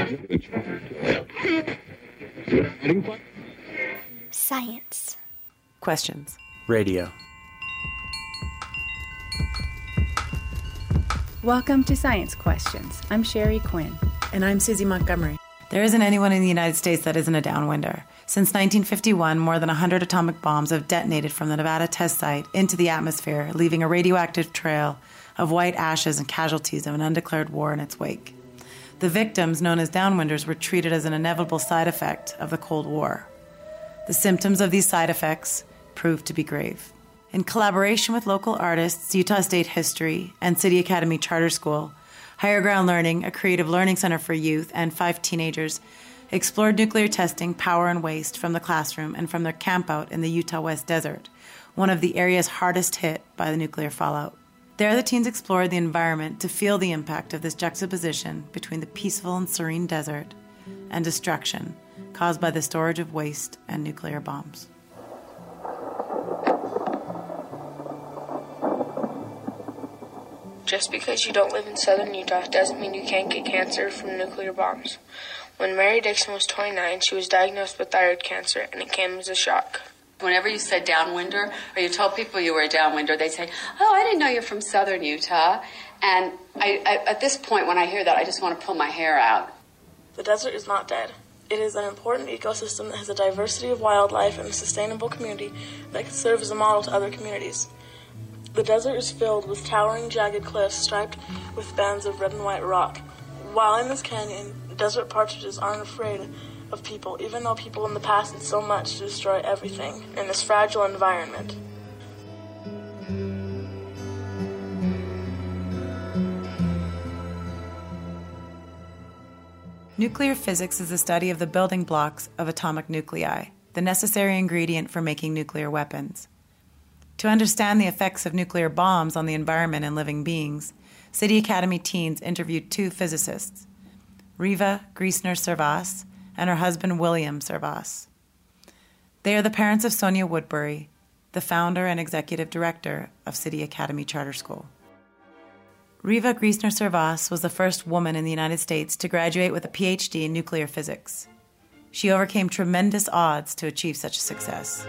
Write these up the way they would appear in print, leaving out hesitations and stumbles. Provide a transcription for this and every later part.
Science. Questions. Radio. Welcome to Science Questions. I'm Sherry Quinn. And I'm Susie Montgomery. There isn't anyone in the United States that isn't a downwinder. Since 1951, more than 100 atomic bombs have detonated from the Nevada test site into the atmosphere, leaving a radioactive trail of white ashes and casualties of an undeclared war in its wake. The victims, known as downwinders, were treated as an inevitable side effect of the Cold War. The symptoms of these side effects proved to be grave. In collaboration with local artists, Utah State History, and City Academy Charter School, Higher Ground Learning, a creative learning center for youth, and 5 teenagers explored nuclear testing, power, and waste from the classroom and from their campout in the Utah West Desert, one of the areas hardest hit by the nuclear fallout. There, the teens explored the environment to feel the impact of this juxtaposition between the peaceful and serene desert and destruction caused by the storage of waste and nuclear bombs. Just because you don't live in southern Utah doesn't mean you can't get cancer from nuclear bombs. When Mary Dixon was 29, she was diagnosed with thyroid cancer, and it came as a shock. Whenever you said downwinder, or you told people you were a downwinder, they'd say, "Oh, I didn't know you're from southern Utah." And I at this point, when I hear that, I just want to pull my hair out. The desert is not dead. It is an important ecosystem that has a diversity of wildlife and a sustainable community that can serve as a model to other communities. The desert is filled with towering, jagged cliffs striped with bands of red and white rock. While in this canyon, desert partridges aren't afraid of people, even though people in the past did so much to destroy everything in this fragile environment. Nuclear physics is the study of the building blocks of atomic nuclei, the necessary ingredient for making nuclear weapons. To understand the effects of nuclear bombs on the environment and living beings, City Academy teens interviewed 2 physicists, Riva Griesner-Servas and her husband William Servas. They are the parents of Sonia Woodbury, the founder and executive director of City Academy Charter School. Riva Griesner-Servas was the first woman in the United States to graduate with a PhD in nuclear physics. She overcame tremendous odds to achieve such a success.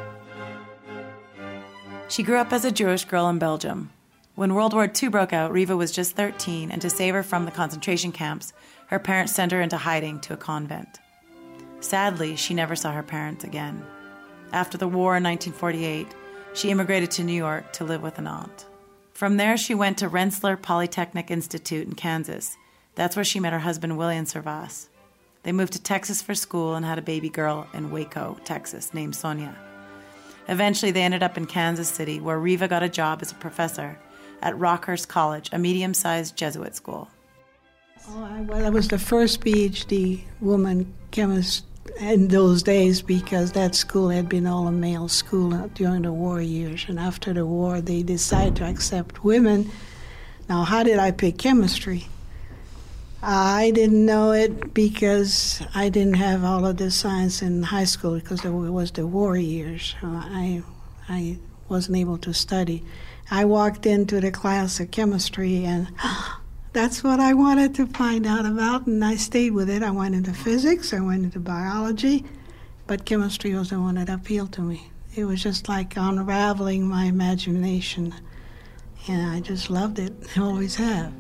She grew up as a Jewish girl in Belgium. When World War II broke out, Riva was just 13, and to save her from the concentration camps, her parents sent her into hiding to a convent. Sadly, she never saw her parents again. After the war in 1948, she immigrated to New York to live with an aunt. From there, she went to Rensselaer Polytechnic Institute in Kansas. That's where she met her husband, William Servas. They moved to Texas for school and had a baby girl in Waco, Texas, named Sonia. Eventually, they ended up in Kansas City, where Riva got a job as a professor at Rockhurst College, a medium-sized Jesuit school. I was the first PhD woman chemist in those days because that school had been all a male school during the war years. And after the war, they decided to accept women. Now, how did I pick chemistry? I didn't know it because I didn't have all of the science in high school because it was the war years. I wasn't able to study. I walked into the class of chemistry and that's what I wanted to find out about, and I stayed with it. I went into physics, I went into biology, but chemistry was the one that appealed to me. It was just like unraveling my imagination, and I just loved it. I always have.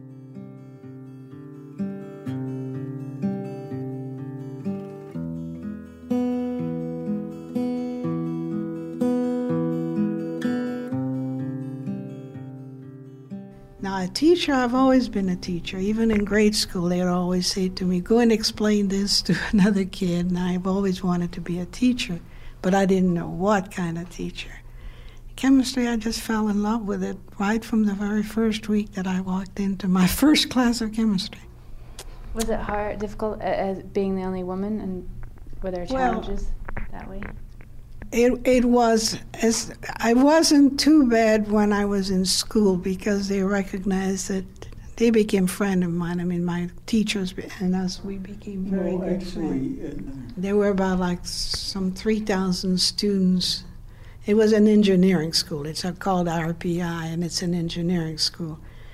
Now, a teacher, I've always been a teacher. Even in grade school, they'd always say to me, go and explain this to another kid. And I've always wanted to be a teacher, but I didn't know what kind of teacher. Chemistry, I just fell in love with it right from the very first week that I walked into my first class of chemistry. Was it hard, difficult, as being the only woman, and were there challenges that way? It was, I wasn't too bad when I was in school because they recognized that they became friends of mine. I mean, my teachers and us, we became very good friends. There were about like some 3,000 students. It was an engineering school. It's called RPI, and it's an engineering school.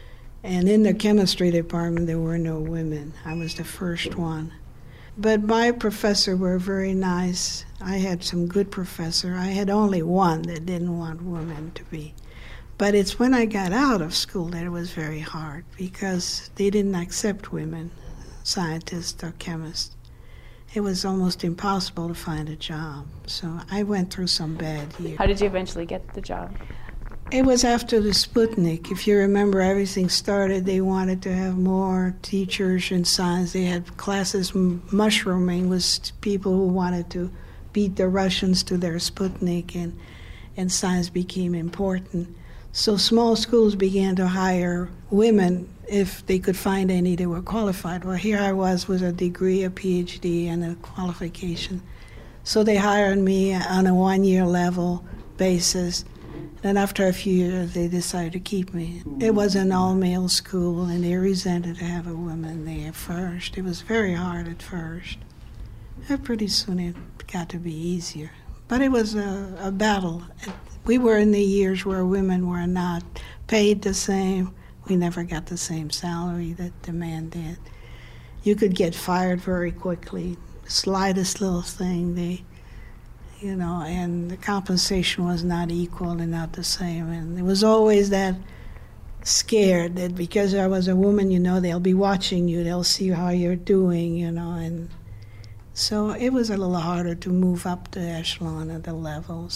And in the chemistry department, there were no women. I was the first one. But my professors were very nice. I had some good professors. I had only one that didn't want women to be. But it's when I got out of school that it was very hard because they didn't accept women, scientists or chemists. It was almost impossible to find a job. So I went through some bad years. How did you eventually get the job? It was after the Sputnik. If you remember, everything started, they wanted to have more teachers in science. They had classes mushrooming with people who wanted to beat the Russians to their Sputnik, and science became important. So small schools began to hire women if they could find any that were qualified. Well, here I was with a degree, a PhD, and a qualification. So they hired me on a one-year level basis. And after a few years, they decided to keep me. It was an all-male school, and they resented to have a woman there first. It was very hard at first. And pretty soon it got to be easier. But it was a battle. We were in the years where women were not paid the same. We never got the same salary that the man did. You could get fired very quickly. Slightest little thing, and the compensation was not equal and not the same. And there was always that scared that because I was a woman, they'll be watching you, they'll see how you're doing, and so it was a little harder to move up the echelon of the levels.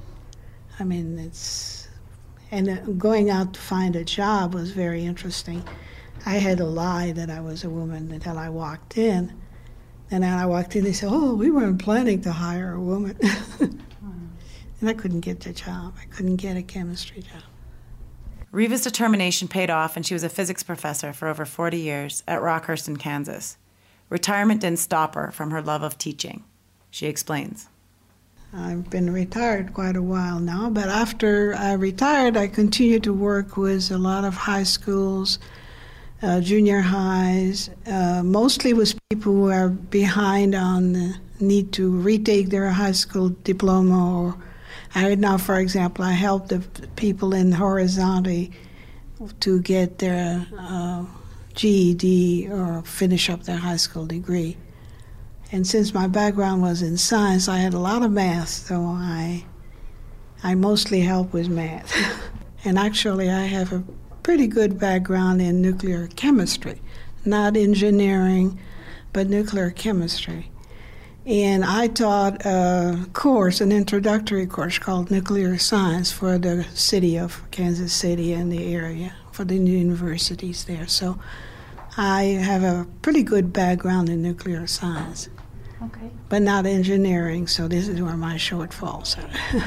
And going out to find a job was very interesting. I had to lie that I was a woman until I walked in. And then I walked in, they said, "Oh, we weren't planning to hire a woman." And I couldn't get the job. I couldn't get a chemistry job. Reva's determination paid off, and she was a physics professor for over 40 years at Rockhurst in Kansas. Retirement didn't stop her from her love of teaching. She explains. I've been retired quite a while now, but after I retired, I continued to work with a lot of high schools, junior highs, mostly with people who are behind on the need to retake their high school diploma. Or right now, for example, I help the people in Horizonte to get their GED or finish up their high school degree. And since my background was in science, I had a lot of math, so I mostly help with math. And actually, I have a pretty good background in nuclear chemistry, not engineering, but nuclear chemistry. And I taught a course, an introductory course called Nuclear Science for the city of Kansas City and the area, for the universities there. So I have a pretty good background in nuclear science. Okay. But not engineering, so this is where my shortfalls are.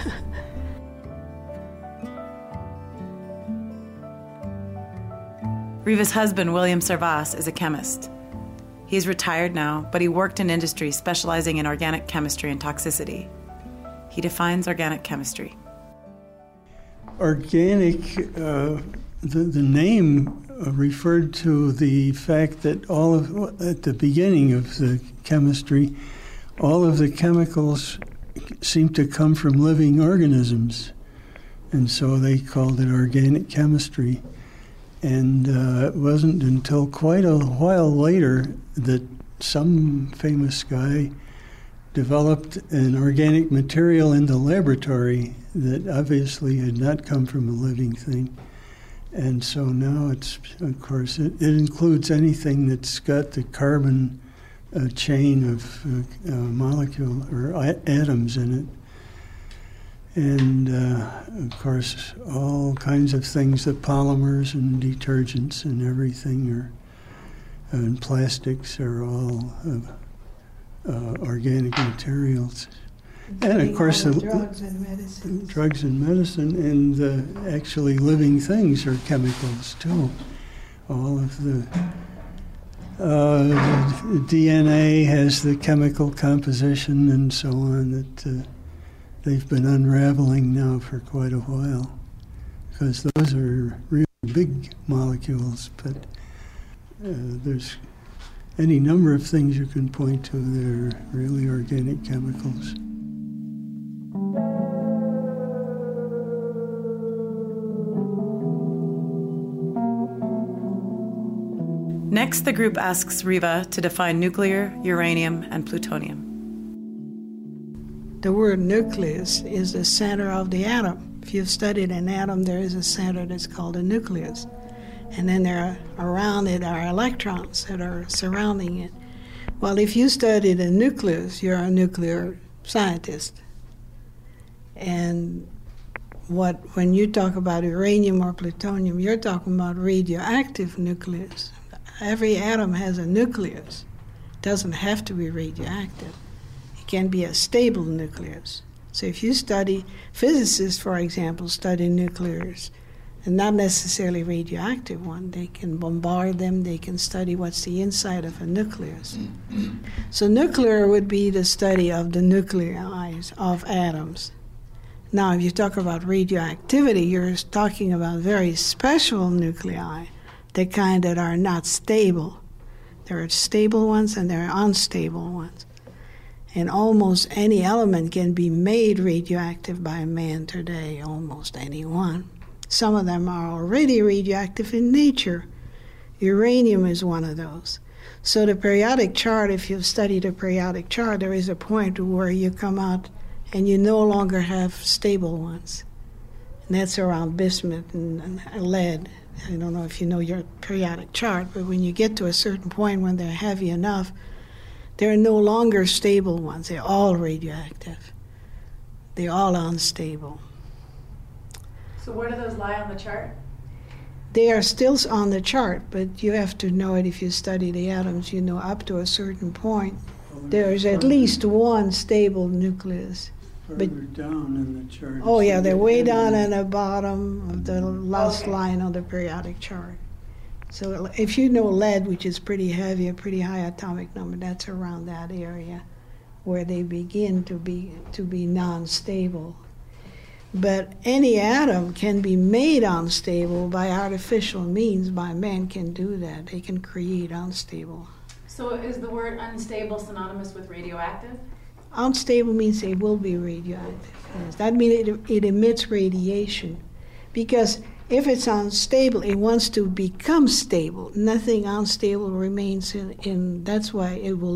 Reva's husband, William Servas, is a chemist. He's retired now, but he worked in industry specializing in organic chemistry and toxicity. He defines organic chemistry. Organic, the name referred to the fact that at the beginning of the chemistry, all of the chemicals seem to come from living organisms. And so they called it organic chemistry. And it wasn't until quite a while later that some famous guy developed an organic material in the laboratory that obviously had not come from a living thing. And so now it's, of course, it includes anything that's got the carbon chain of molecule or atoms in it. And, of course, all kinds of things, the polymers and detergents and everything, and plastics are all organic materials. And, of course, the drugs and medicine. Drugs and medicine, and actually living things are chemicals, too. All of the DNA has the chemical composition and so on that they've been unraveling now for quite a while, because those are really big molecules, but there's any number of things you can point to that are really organic chemicals. Next, the group asks Riva to define nuclear, uranium, and plutonium. The word nucleus is the center of the atom. If you've studied an atom, there is a center that's called a nucleus. And then around it are electrons that are surrounding it. Well, if you study the nucleus, you're a nuclear scientist. And when you talk about uranium or plutonium, you're talking about radioactive nucleus. Every atom has a nucleus. It doesn't have to be radioactive. It can be a stable nucleus. So if you study, physicists, for example, study nuclears, and not necessarily radioactive one. They can bombard them. They can study what's the inside of a nucleus. So nuclear would be the study of the nuclei of atoms. Now, if you talk about radioactivity, you're talking about very special nuclei, the kind that are not stable. There are stable ones and there are unstable ones. And almost any element can be made radioactive by man today, almost any one. Some of them are already radioactive in nature. Uranium is one of those. So the periodic chart, if you've studied a periodic chart, there is a point where you come out and you no longer have stable ones. And that's around bismuth and lead. I don't know if you know your periodic chart, but when you get to a certain point when they're heavy enough, they're no longer stable ones. They're all radioactive. They're all unstable. So where do those lie on the chart? They are still on the chart, but you have to know it if you study the atoms. You know up to a certain point, there's at least one stable nucleus. Further down in the chart. Oh yeah, they're way down at the bottom of the last line on the periodic chart. So if you know lead, which is pretty heavy, a pretty high atomic number, that's around that area where they begin to be non-stable. But any atom can be made unstable by artificial means. By man can do that. They can create unstable. So is the word unstable synonymous with radioactive? Unstable means it will be radioactive. Yes. That means it emits radiation. Because if it's unstable, it wants to become stable. Nothing unstable remains in that's why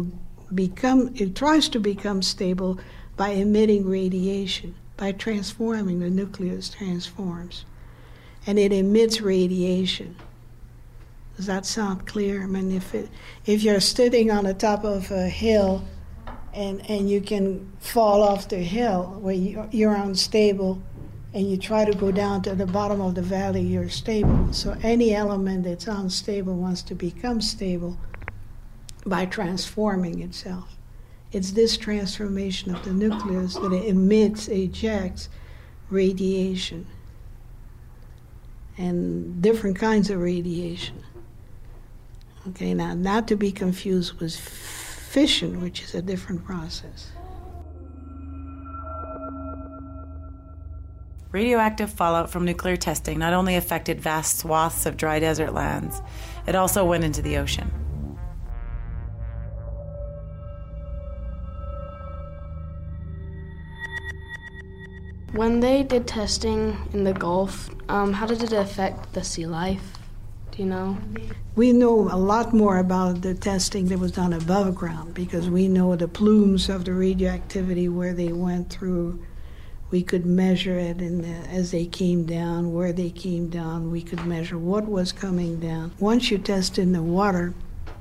it tries to become stable by emitting radiation, by transforming. The nucleus transforms. And it emits radiation. Does that sound clear? I mean, if you're sitting on the top of a hill and you can fall off the hill where you're unstable, and you try to go down to the bottom of the valley, you're stable. So any element that's unstable wants to become stable by transforming itself. It's this transformation of the nucleus that ejects radiation, and different kinds of radiation. Okay, now not to be confused with fission, which is a different process. Radioactive fallout from nuclear testing not only affected vast swaths of dry desert lands, it also went into the ocean. When they did testing in the Gulf, how did it affect the sea life? Do you know? We know a lot more about the testing that was done above ground because we know the plumes of the radioactivity where they went through. We could measure it as they came down, where they came down. We could measure what was coming down. Once you test in the water,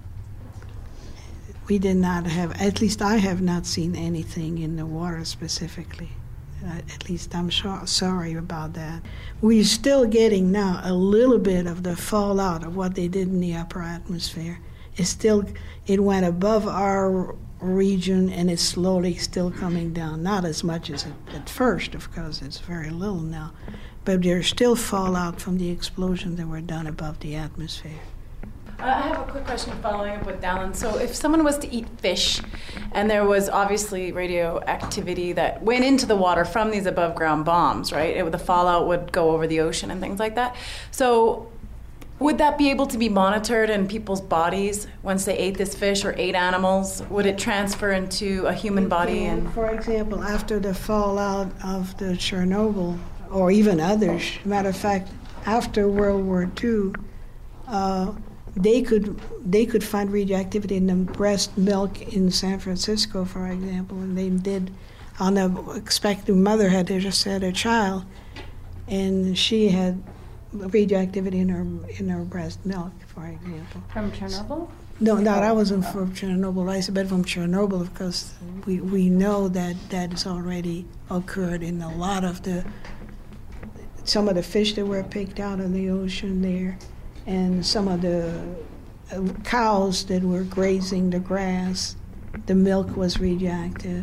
we did not have, at least I have not seen anything in the water specifically. At least I'm sorry about that. We're still getting now a little bit of the fallout of what they did in the upper atmosphere. It went above our region and it's slowly still coming down. Not as much as at first, of course, it's very little now. But there's still fallout from the explosions that were done above the atmosphere. I have a quick question following up with Dallin. So if someone was to eat fish and there was obviously radioactivity that went into the water from these above ground bombs, right? The fallout would go over the ocean and things like that. So would that be able to be monitored in people's bodies once they ate this fish or ate animals? Would it transfer into a human body? And for example, after the fallout of the Chernobyl or even others, matter of fact, after World War II, they could find radioactivity in the breast milk in San Francisco, for example, and they did on a expecting mother had just had a child, and she had radioactivity in her breast milk, for example. From Chernobyl? No, that wasn't from Chernobyl. I said from Chernobyl because we know that has already occurred in a lot of some of the fish that were picked out of the ocean there, and some of the cows that were grazing the grass. The milk was radioactive.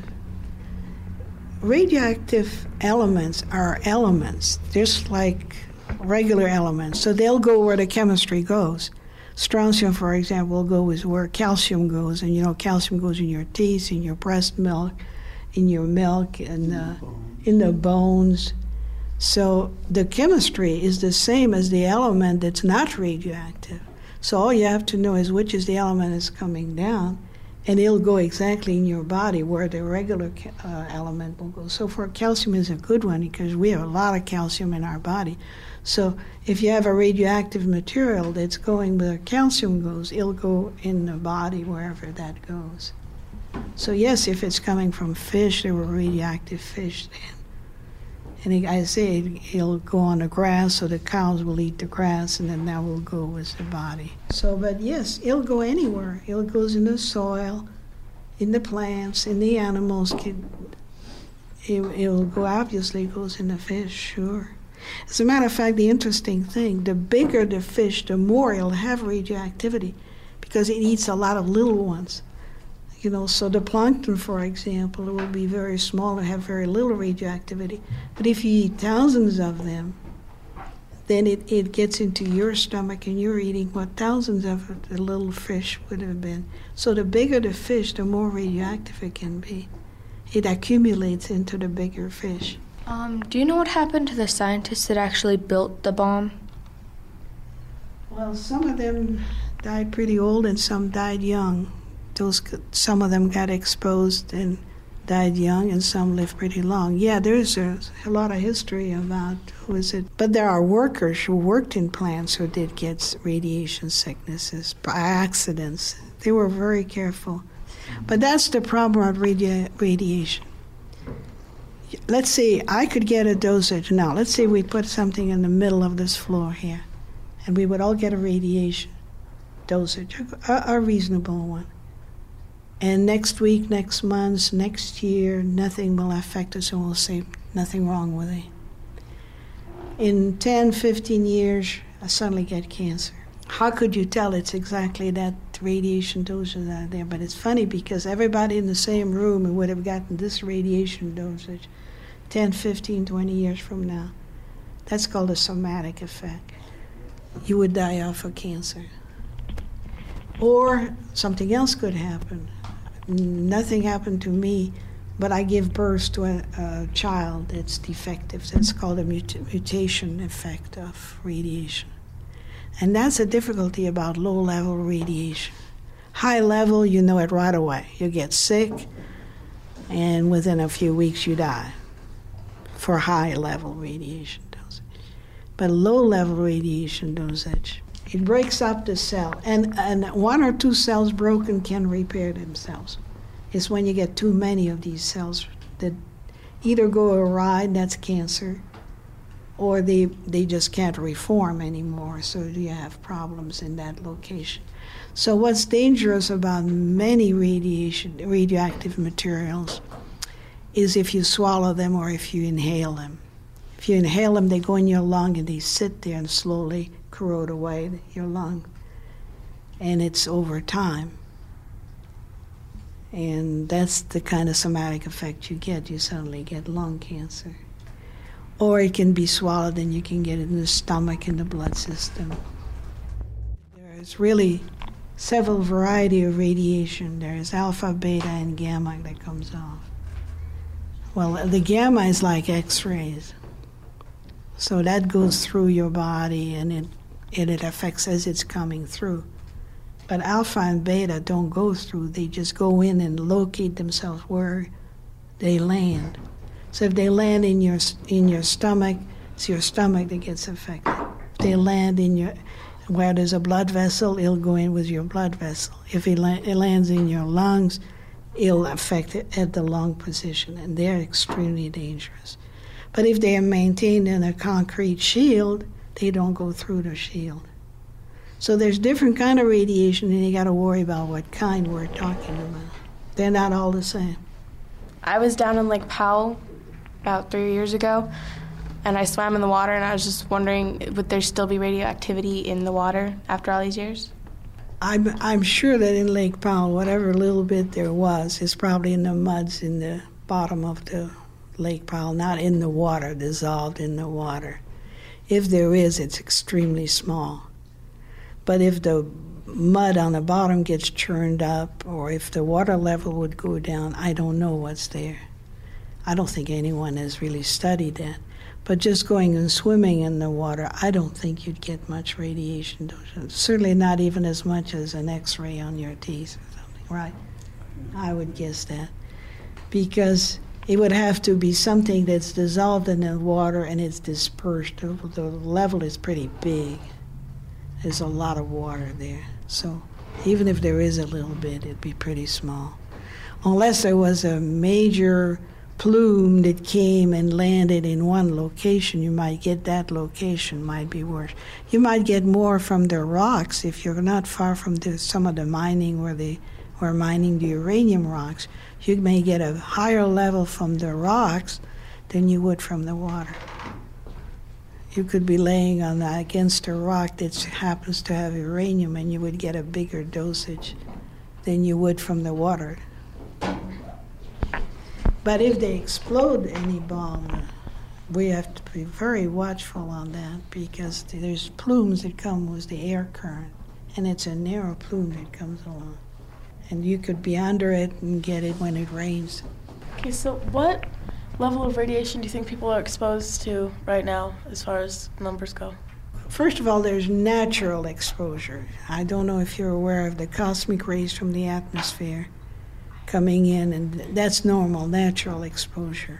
Radioactive elements are elements, just like regular elements. So they'll go where the chemistry goes. Strontium, for example, will go where calcium goes, and calcium goes in your teeth, in your breast milk, in your milk, and in the bones. So the chemistry is the same as the element that's not radioactive. So all you have to know is which is the element that's coming down, and it'll go exactly in your body where the regular element will go. So for calcium is a good one because we have a lot of calcium in our body. So if you have a radioactive material that's going where calcium goes, it'll go in the body wherever that goes. So yes, if it's coming from fish, there were radioactive fish then. And I say it'll go on the grass, so the cows will eat the grass, and then that will go with the body. So, but yes, it'll go anywhere. It goes in the soil, in the plants, in the animals. It'll go, obviously, it goes in the fish, sure. As a matter of fact, the interesting thing, the bigger the fish, the more it'll have radioactivity because it eats a lot of little ones. So the plankton, for example, will be very small and have very little radioactivity. But if you eat thousands of them, then it gets into your stomach and you're eating what thousands of the little fish would have been. So the bigger the fish, the more radioactive it can be. It accumulates into the bigger fish. Do you know what happened to the scientists that actually built the bomb? Well, some of them died pretty old and some died young. Some of them got exposed and died young, and some lived pretty long. Yeah, there's a lot of history about who is it. But there are workers who worked in plants who did get radiation sicknesses by accidents. They were very careful. But that's the problem with radiation. Let's say I could get a dosage now. Let's say we put something in the middle of this floor here, and we would all get a radiation dosage, a reasonable one. And next week, next month, next year, nothing will affect us, and we'll say nothing wrong with it. In 10, 15 years, I suddenly get cancer. How could you tell it's exactly that radiation dosage out there? But it's funny because everybody in the same room would have gotten this radiation dosage 10, 15, 20 years from now. That's called a somatic effect. You would die off of cancer. Or something else could happen. Nothing happened to me, but I give birth to a child that's defective. That's called a mutation effect of radiation. And that's a difficulty about low-level radiation. High level, you know it right away. You get sick, and within a few weeks you die for high-level radiation dosage. But low-level radiation dosage, it breaks up the cell, and one or two cells broken can repair themselves. It's when you get too many of these cells that either go awry, that's cancer, or they just can't reform anymore, so you have problems in that location. So what's dangerous about many radioactive materials is if you swallow them or if you inhale them. If you inhale them, they go in your lung and they sit there and slowly corrode away your lung. And it's over time. And that's the kind of somatic effect you get. You suddenly get lung cancer. Or it can be swallowed and you can get it in the stomach and the blood system. There's really several varieties of radiation. There's alpha, beta, and gamma that comes off. Well, the gamma is like X-rays. So that goes through your body and it affects as it's coming through. But alpha and beta don't go through. They just go in and locate themselves where they land. So if they land in your stomach, it's your stomach that gets affected. If they land in Where there's a blood vessel, it'll go in with your blood vessel. If it lands in your lungs, it'll affect it at the lung position, and they're extremely dangerous. But if they are maintained in a concrete shield, they don't go through the shield. So there's different kind of radiation, and you got to worry about what kind we're talking about. They're not all the same. I was down in Lake Powell about 3 years ago, and I swam in the water, and I was just wondering, would there still be radioactivity in the water after all these years? I'm sure that in Lake Powell, whatever little bit there was, is probably in the muds in the bottom of the Lake Powell, not in the water, dissolved in the water. If there is, it's extremely small. But if the mud on the bottom gets churned up, or if the water level would go down, I don't know what's there. I don't think anyone has really studied that. But just going and swimming in the water, I don't think you'd get much radiation. Certainly not even as much as an X-ray on your teeth or something, right? I would guess that. Because it would have to be something that's dissolved in the water and it's dispersed. The level is pretty big. There's a lot of water there. So even if there is a little bit, it'd be pretty small. Unless there was a major plume that came and landed in one location, you might get that location, might be worse. You might get more from the rocks if you're not far from some of the mining where they were mining the uranium rocks. You may get a higher level from the rocks than you would from the water. You could be laying against a rock that happens to have uranium, and you would get a bigger dosage than you would from the water. But if they explode any bomb, we have to be very watchful on that, because there's plumes that come with the air current, and it's a narrow plume that comes along. And you could be under it and get it when it rains. Okay, so what level of radiation do you think people are exposed to right now, as far as numbers go? First of all, there's natural exposure. I don't know if you're aware of the cosmic rays from the atmosphere coming in, and that's normal, natural exposure.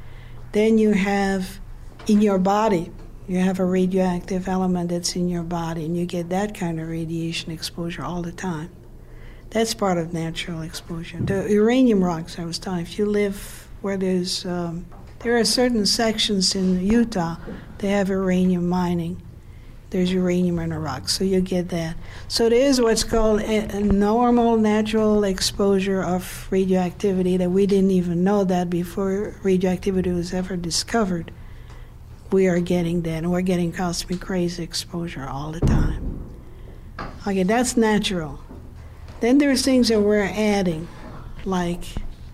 Then you have, in your body, you have a radioactive element that's in your body, and you get that kind of radiation exposure all the time. That's part of natural exposure. The uranium rocks, I was telling, if you live where there's, there are certain sections in Utah, they have uranium mining. There's uranium in the rocks, so you get that. So there is what's called a normal natural exposure of radioactivity that we didn't even know that before radioactivity was ever discovered. We are getting that, and we're getting cosmic rays exposure all the time. Okay, that's natural. Then there's things that we're adding, like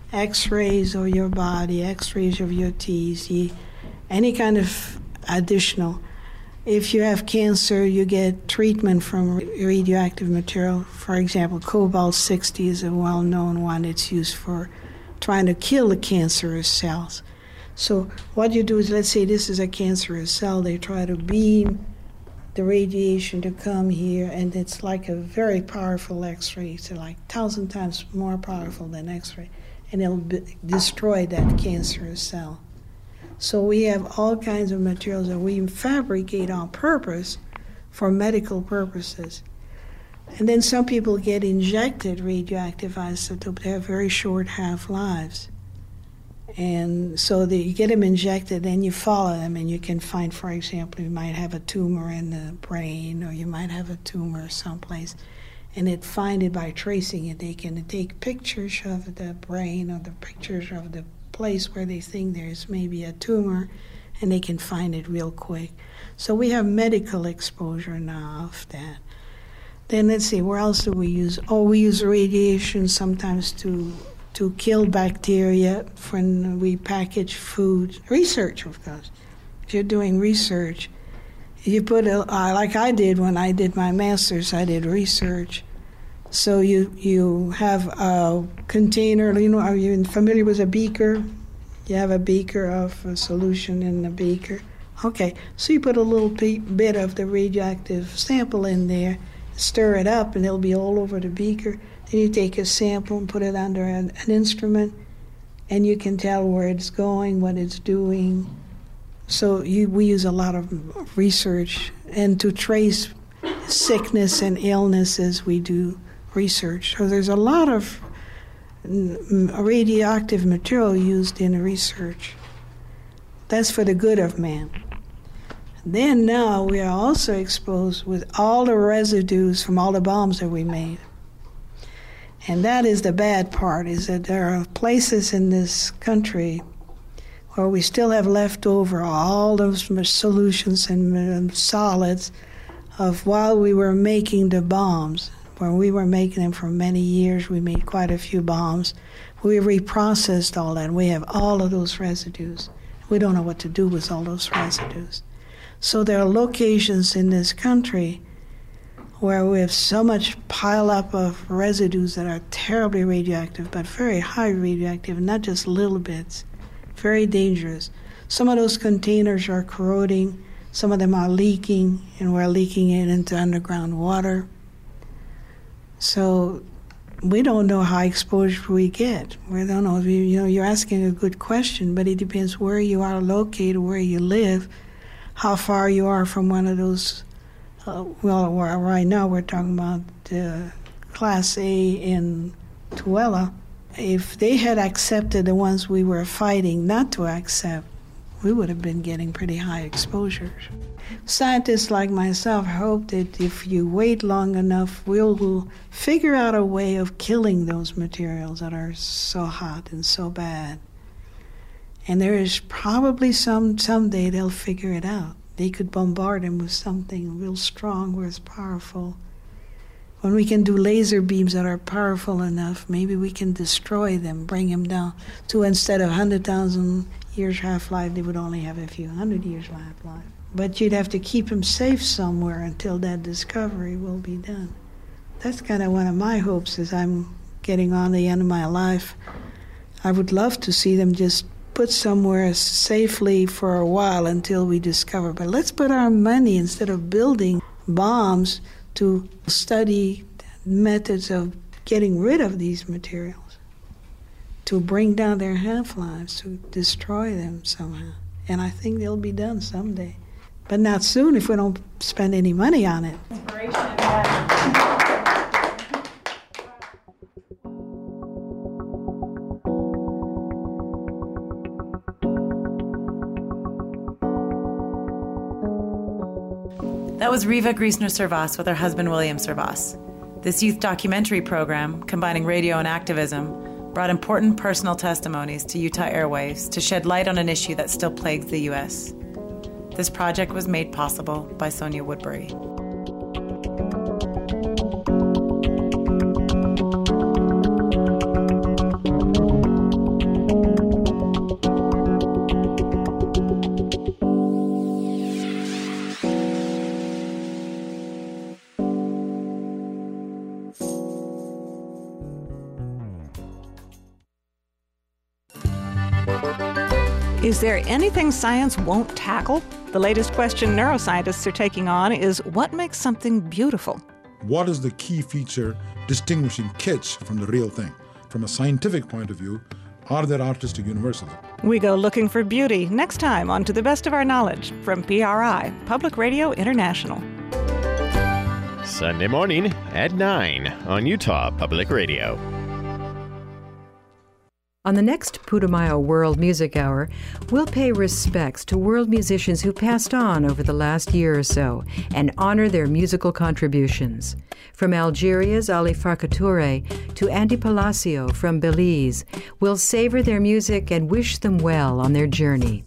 X-rays of your body, X-rays of your teeth, any kind of additional. If you have cancer, you get treatment from radioactive material. For example, cobalt-60 is a well-known one. It's used for trying to kill the cancerous cells. So what you do is, let's say this is a cancerous cell. They try to beam the radiation to come here, and it's like a very powerful X-ray. It's like 1,000 times more powerful than X-ray, and it'll destroy that cancerous cell. So we have all kinds of materials that we fabricate on purpose for medical purposes. And then some people get injected radioactive isotope. They have very short half-lives. And so you get them injected, and you follow them, and you can find, for example, you might have a tumor in the brain, or you might have a tumor someplace. And find it by tracing it. They can take pictures of the brain or the pictures of the place where they think there's maybe a tumor, and they can find it real quick. So we have medical exposure now of that. Then let's see, where else do we use? Oh, we use radiation sometimes to kill bacteria when we package food. Research, of course. If you're doing research, you put like I did when I did my master's, I did research. So you have a container, are you familiar with a beaker? You have a beaker of a solution in the beaker. Okay, so you put a little bit of the radioactive sample in there, stir it up, and it'll be all over the beaker. Then you take a sample and put it under an instrument, and you can tell where it's going, what it's doing. So we use a lot of research, and to trace sickness and illnesses, we do research. So there's a lot of radioactive material used in research. That's for the good of man. Then now we are also exposed with all the residues from all the bombs that we made. And that is the bad part, is that there are places in this country where we still have left over all those solutions and solids of while we were making the bombs. When we were making them for many years, we made quite a few bombs. We reprocessed all that, and we have all of those residues. We don't know what to do with all those residues. So there are locations in this country where we have so much pile up of residues that are terribly radioactive, but very high radioactive, not just little bits, very dangerous. Some of those containers are corroding, some of them are leaking, and we're leaking it into underground water. So we don't know how exposed we get. We don't know. You're asking a good question, but it depends where you are located, where you live, how far you are from one of those. Right now we're talking about Class A in Tooele. If they had accepted the ones we were fighting not to accept, we would have been getting pretty high exposures. Scientists like myself hope that if you wait long enough, we'll figure out a way of killing those materials that are so hot and so bad. And there is probably someday they'll figure it out. They could bombard them with something real strong, where it's powerful. When we can do laser beams that are powerful enough, maybe we can destroy them, bring them down to, instead of 100,000 years half-life, they would only have a few 100 years half-life. But you'd have to keep them safe somewhere until that discovery will be done. That's kind of one of my hopes as I'm getting on the end of my life. I would love to see them just put somewhere safely for a while until we discover. But let's put our money, instead of building bombs, to study methods of getting rid of these materials, to bring down their half-lives, to destroy them somehow. And I think they'll be done someday. But not soon if we don't spend any money on it. That was Riva Griesner-Servas with her husband William Servas. This youth documentary program, combining radio and activism, brought important personal testimonies to Utah airwaves to shed light on an issue that still plagues the U.S. This project was made possible by Sonia Woodbury. Is there anything science won't tackle? The latest question neuroscientists are taking on is, what makes something beautiful? What is the key feature distinguishing kitsch from the real thing? From a scientific point of view, are there artistic universals? We go looking for beauty next time on To the Best of Our Knowledge from PRI, Public Radio International. Sunday morning at 9 on Utah Public Radio. On the next Putumayo World Music Hour, we'll pay respects to world musicians who passed on over the last year or so and honor their musical contributions. From Algeria's Ali Farka Touré to Andy Palacio from Belize, we'll savor their music and wish them well on their journey.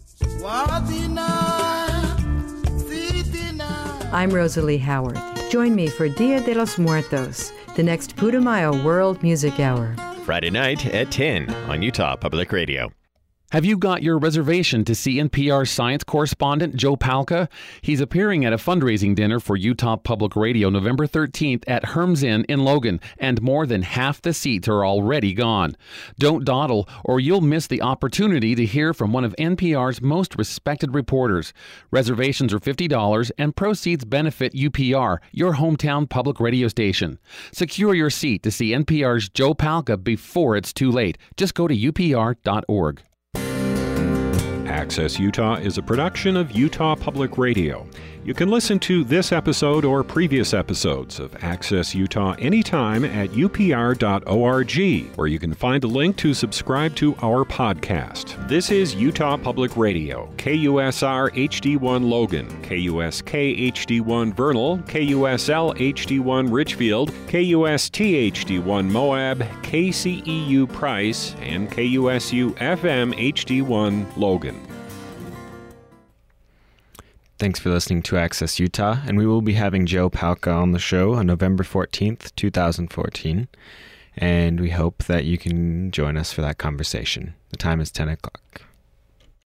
I'm Rosalie Howard. Join me for Dia de los Muertos, the next Putumayo World Music Hour. Friday night at 10 on Utah Public Radio. Have you got your reservation to see NPR science correspondent Joe Palca? He's appearing at a fundraising dinner for Utah Public Radio November 13th at Herms Inn in Logan, and more than half the seats are already gone. Don't dawdle, or you'll miss the opportunity to hear from one of NPR's most respected reporters. Reservations are $50, and proceeds benefit UPR, your hometown public radio station. Secure your seat to see NPR's Joe Palca before it's too late. Just go to upr.org. Access Utah is a production of Utah Public Radio. You can listen to this episode or previous episodes of Access Utah anytime at upr.org, where you can find a link to subscribe to our podcast. This is Utah Public Radio, KUSR HD1 Logan, KUSK HD1 Vernal, KUSL HD1 Richfield, KUST HD1 Moab, KCEU Price, and KUSU FM HD1 Logan. Thanks for listening to Access Utah, and we will be having Joe Palca on the show on November 14th, 2014, and we hope that you can join us for that conversation. The time is 10 o'clock.